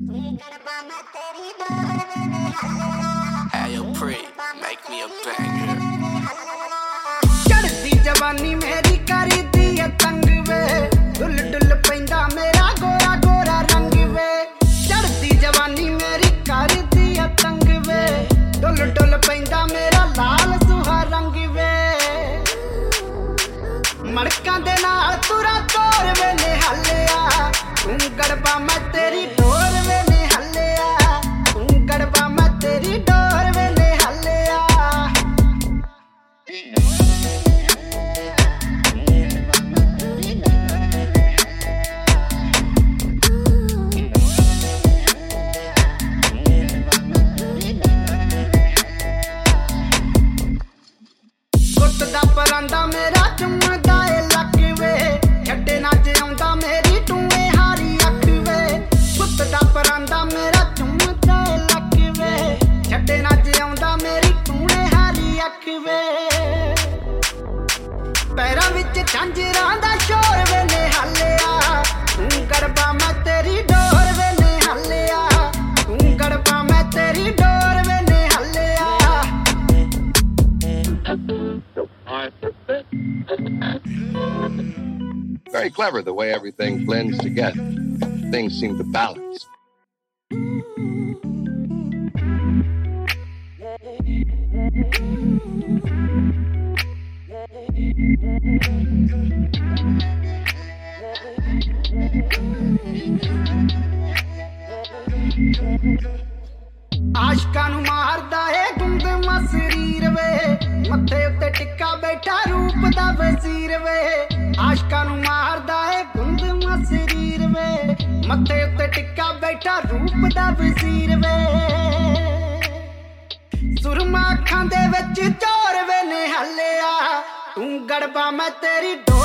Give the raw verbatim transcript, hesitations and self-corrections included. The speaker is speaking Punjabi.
Hey, yo, Pre, make me a banger. चढ़ती जवानी मेरी करी दी है तंग वे, डुल डुल पैंदा मेरा गोरा गोरा रंग वे। चढ़ती जवानी मेरी करी दी है तंग वे, डुल डुल पैंदा मेरा लाल सुहा रंग वे। मड़कां दे नाल तुरा तोर वे निहालिया, तू गड़बा मैं तेरी डोर वे निहालिया, तू गड़बा मैं तेरी डोर वे निहालिया। ਕੁੱਟਦਾ ਪਰਾਂਦਾ ਮੇਰਾ ਚੁੰਮਦਾ ਏ ਲੱਕ ਵੇ, ਛੱਡੇ ਨਾ ਜਿਉਂਦਾ ਮੇਰੀ ਟੂਏ ਹਾਰੀ ਅੱਖ ਵੇ। ਕੁੱਟਦਾ ਪਰਾਂਦਾ ਮੇਰਾ ਚੁੰਮਦਾ ਏ ਲੱਕ ਵੇ, ਛੱਡੇ ਨਾ ਜਿਉਂਦਾ ਮੇਰੀ ਟੂਏ ਹਾਰੀ ਅੱਖ ਵੇ। ਪੈਰਾਂ ਵਿੱਚ ਝਾਂਜਰਾਂ ਦਾ ਸ਼ੋਰ ਵੇ ਨਿਹਾਲਿਆ, ਤੂੰ ਗੜਬਾ ਮੈਂ ਤੇਰੀ ਡੋਰ ਵੇ ਨਿਹਾਲਿਆ, ਤੂੰ ਗੜਬਾ ਮੈਂ ਤੇਰੀ ਡੋਰ ਵੇ ਨਿਹਾਲਿਆ। Very clever the way everything blends together. Things seem to balance. ਆਸ਼ਕਾਂ ਨੂੰ ਮਾਰਦਾ ਏ ਗੁੰਗਮਾ ਸਰੀਰ ਵੇ, ਮੱਥੇ ਉੱਤੇ ਟਿੱਕਾ ਬੈਠਾ ਰੂਪ ਦਾ ਵਜ਼ੀਰ ਵੇ। ਆਸ਼ਕਾਂ ਨੂੰ ਮਾਰਦਾ ਏ ਗੁੰਗਮਾ ਸਰੀਰ ਵੇ, ਮੱਥੇ ਉੱਤੇ ਟਿੱਕਾ ਬੈਠਾ ਰੂਪ ਦਾ ਵਜ਼ੀਰ ਵੇ। ਸੁਰਮਾ ਅੱਖਾਂ ਦੇ ਵਿੱਚ ਚੋਰ ਵੇ ਨਿਹਾਲਿਆ, ਤੂੰ ਗੜਬਾ ਮੈਂ ਤੇਰੀ ਡੋਰ